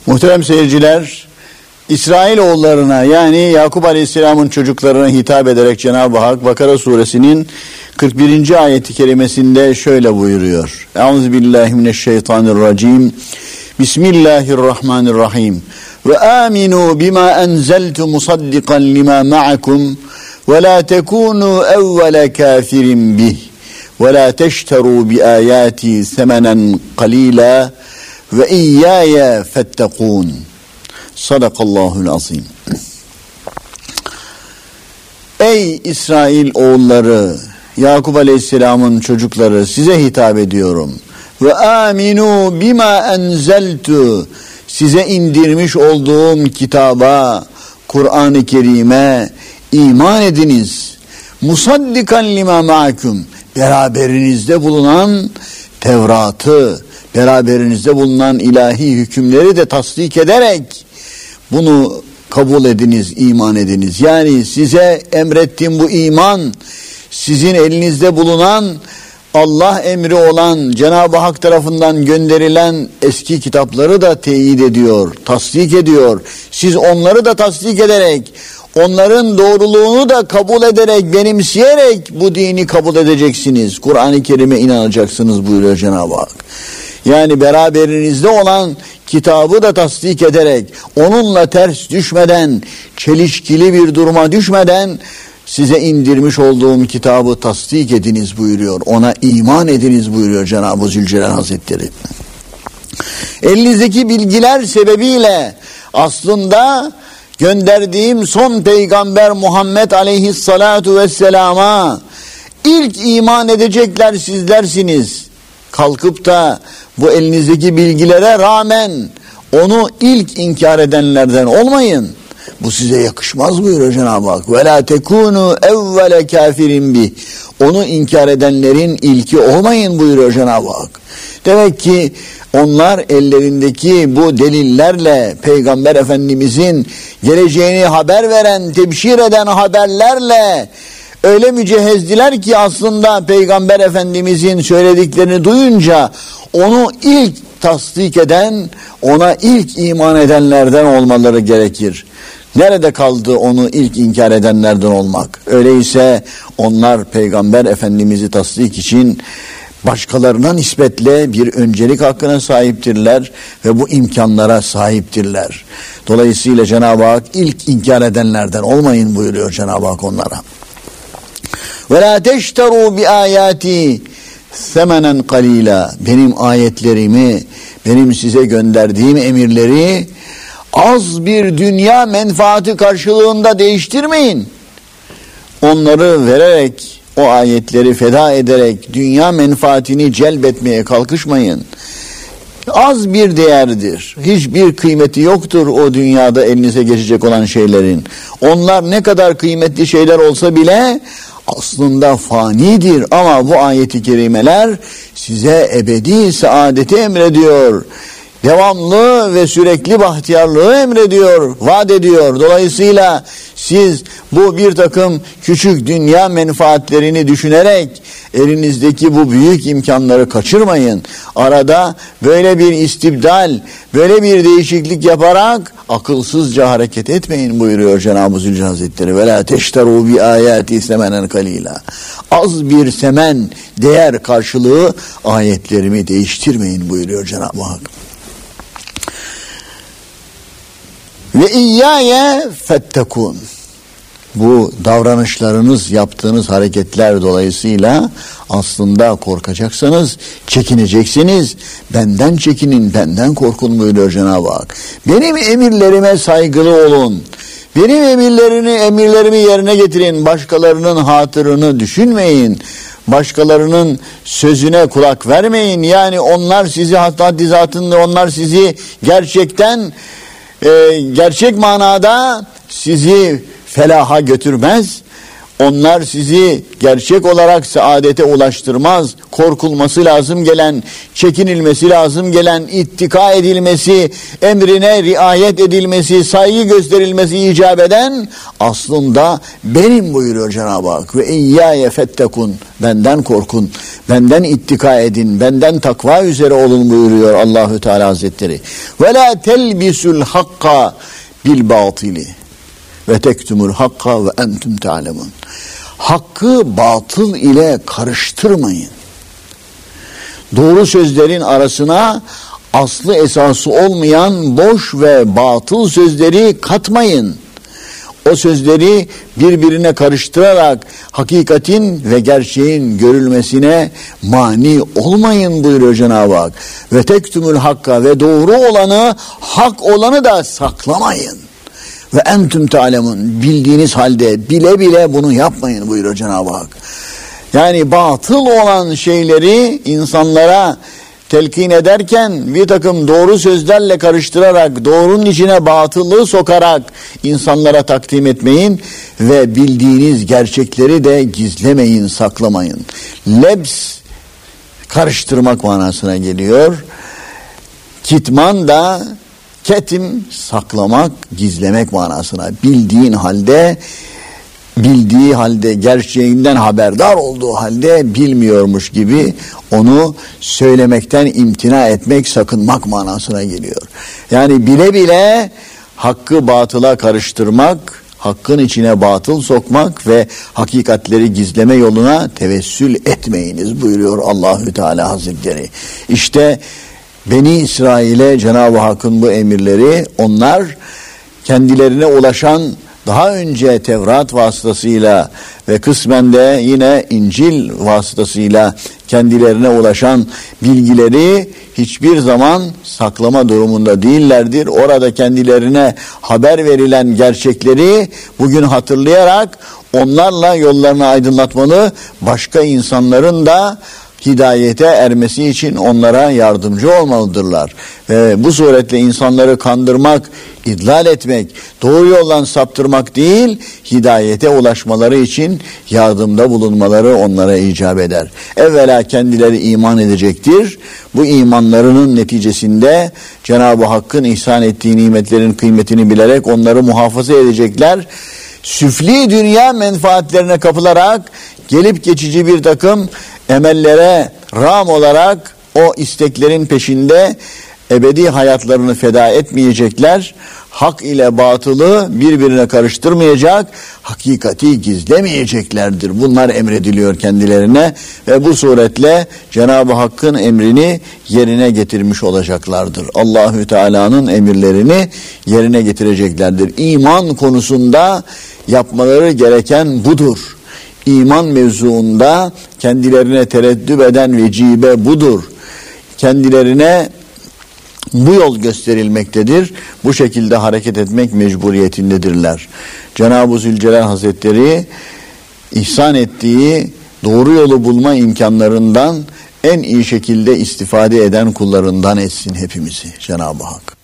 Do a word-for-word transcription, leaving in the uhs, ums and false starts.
Muhterem seyirciler, İsrailoğullarına yani Yakup Aleyhisselam'ın çocuklarına hitap ederek Cenab-ı Hak Bakara suresinin kırk birinci ayeti kerimesinde şöyle buyuruyor. Euzubillahimineşşeytanirracim. Bismillahirrahmanirrahim. Ve aminu bima enzeltu musaddikan lima ma'akum ve la tekunu evvele kafirin bih ve la teşteru bi ayati semenen qalila ve iyyaya fettekûn. Sadakallahul azim. Ey İsrail oğulları, Yakup Aleyhisselam'ın çocukları, size hitap ediyorum. Ve aminu bima enzeltu, size indirmiş olduğum kitaba, Kur'an-ı Kerim'e iman ediniz. Musaddikan lima ma'akum, beraberinizde bulunan Tevrat'ı, beraberinizde bulunan ilahi hükümleri de tasdik ederek bunu kabul ediniz, iman ediniz. Yani size emrettiğim bu iman, sizin elinizde bulunan Allah emri olan Cenab-ı Hak tarafından gönderilen eski kitapları da teyit ediyor, tasdik ediyor. Siz onları da tasdik ederek, onların doğruluğunu da kabul ederek, benimseyerek bu dini kabul edeceksiniz. Kur'an-ı Kerim'e inanacaksınız buyuruyor Cenab-ı Hak. Yani beraberinizde olan kitabı da tasdik ederek, onunla ters düşmeden, çelişkili bir duruma düşmeden size indirmiş olduğum kitabı tasdik ediniz buyuruyor. Ona iman ediniz buyuruyor Cenab-ı Zülcelal Hazretleri. Elinizdeki bilgiler sebebiyle aslında gönderdiğim son peygamber Muhammed Aleyhissalatu Vesselam'a ilk iman edecekler sizlersiniz. Kalkıp da bu elinizdeki bilgilere rağmen onu ilk inkar edenlerden olmayın. Bu size yakışmaz buyuruyor Cenab-ı Hak. Ve la tekunu evvele kafirin bih. Onu inkar edenlerin ilki olmayın buyuruyor Cenab-ı Hak. Demek ki onlar ellerindeki bu delillerle, Peygamber Efendimizin geleceğini haber veren, tebşir eden haberlerle öyle mücehezdiler ki aslında Peygamber Efendimizin söylediklerini duyunca onu ilk tasdik eden, ona ilk iman edenlerden olmaları gerekir. Nerede kaldı onu ilk inkar edenlerden olmak? Öyleyse onlar Peygamber Efendimiz'i tasdik için başkalarına nispetle bir öncelik hakkına sahiptirler ve bu imkanlara sahiptirler. Dolayısıyla Cenab-ı Hak ilk inkar edenlerden olmayın buyuruyor Cenab-ı Hak onlara. Ve la teşteru bi ayati semenen qalila. Benim ayetlerimi, benim size gönderdiğim emirleri az bir dünya menfaati karşılığında değiştirmeyin. Onları vererek, o ayetleri feda ederek dünya menfaatini celbetmeye kalkışmayın. Az bir değerdir. Hiçbir kıymeti yoktur o dünyada elinize geçecek olan şeylerin. Onlar ne kadar kıymetli şeyler olsa bile aslında fanidir ama bu ayet-i kerimeler size ebedi saadeti emrediyor. Devamlı ve sürekli bahtiyarlığı emrediyor, vaat ediyor. Dolayısıyla siz bu bir takım küçük dünya menfaatlerini düşünerek elinizdeki bu büyük imkanları kaçırmayın. Arada böyle bir istibdal, böyle bir değişiklik yaparak akılsızca hareket etmeyin buyuruyor Cenab-ı Zülcelal Hazretleri. Ve la teşteru bi ayati semenen kalila. Az bir semen, değer karşılığı ayetlerimi değiştirmeyin buyuruyor Cenab-ı Hak. Ve iyyâye fettekûn. Bu davranışlarınız, yaptığınız hareketler dolayısıyla aslında korkacaksınız, çekineceksiniz. Benden çekinin, benden korkun buyuruyor Cenab-ı Hak. Benim emirlerime saygılı olun. Benim emirlerini, emirlerimi yerine getirin. Başkalarının hatırını düşünmeyin. Başkalarının sözüne kulak vermeyin. Yani onlar sizi hatta dizatında onlar sizi gerçekten e, gerçek manada sizi felaha götürmez. Onlar sizi gerçek olarak saadete ulaştırmaz. Korkulması lazım gelen, çekinilmesi lazım gelen, ittika edilmesi, emrine riayet edilmesi, saygı gösterilmesi icap eden aslında benim buyuruyor Cenab-ı Hak. Ve iyyâye fettekun, benden korkun, benden ittika edin, benden takva üzere olun buyuruyor Allahü Teala Hazretleri. Ve la telbisul hakka bil batili ve tektumul hakka ve entum ta'lemun. Hakkı batıl ile karıştırmayın. Doğru sözlerin arasına aslı esası olmayan boş ve batıl sözleri katmayın. O sözleri birbirine karıştırarak hakikatin ve gerçeğin görülmesine mani olmayın buyuruyor Cenab-ı Hak. Ve tektumul hakka, ve doğru olanı, hak olanı da saklamayın. Ve entüm ta'lemun, bildiğiniz halde bile bile bunu yapmayın buyuruyor Cenab-ı Hak. Yani batıl olan şeyleri insanlara telkin ederken bir takım doğru sözlerle karıştırarak, doğrunun içine batıllığı sokarak insanlara takdim etmeyin ve bildiğiniz gerçekleri de gizlemeyin, saklamayın. Lebs, karıştırmak manasına geliyor. Kitman da, ketim, saklamak, gizlemek manasına. Bildiğin halde, bildiği halde, gerçeğinden haberdar olduğu halde bilmiyormuş gibi onu söylemekten imtina etmek, sakınmak manasına geliyor. Yani bile bile hakkı batıla karıştırmak, hakkın içine batıl sokmak ve hakikatleri gizleme yoluna tevessül etmeyiniz buyuruyor Allahü Teala Hazretleri. İşte Beni İsrail'e Cenab-ı Hakk'ın bu emirleri, onlar kendilerine ulaşan daha önce Tevrat vasıtasıyla ve kısmen de yine İncil vasıtasıyla kendilerine ulaşan bilgileri hiçbir zaman saklama durumunda değillerdir. Orada kendilerine haber verilen gerçekleri bugün hatırlayarak onlarla yollarını aydınlatmalı, başka insanların da hidayete ermesi için onlara yardımcı olmalıdırlar. Ve bu suretle insanları kandırmak, idlal etmek, doğru yoldan saptırmak değil, hidayete ulaşmaları için yardımda bulunmaları onlara icap eder. Evvela kendileri iman edecektir. Bu imanlarının neticesinde Cenab-ı Hakk'ın ihsan ettiği nimetlerin kıymetini bilerek onları muhafaza edecekler. Süfli dünya menfaatlerine kapılarak gelip geçici bir takım emellere rağm olarak o isteklerin peşinde ebedi hayatlarını feda etmeyecekler. Hak ile batılı birbirine karıştırmayacak, hakikati gizlemeyeceklerdir. Bunlar emrediliyor kendilerine ve bu suretle Cenab-ı Hakk'ın emrini yerine getirmiş olacaklardır. Allahü Teala'nın emirlerini yerine getireceklerdir. İman konusunda yapmaları gereken budur. İman mevzuunda kendilerine tereddüt eden vecibe budur. Kendilerine bu yol gösterilmektedir. Bu şekilde hareket etmek mecburiyetindedirler. Cenab-ı Zülcelal Hazretleri ihsan ettiği doğru yolu bulma imkanlarından en iyi şekilde istifade eden kullarından etsin hepimizi Cenab-ı Hak.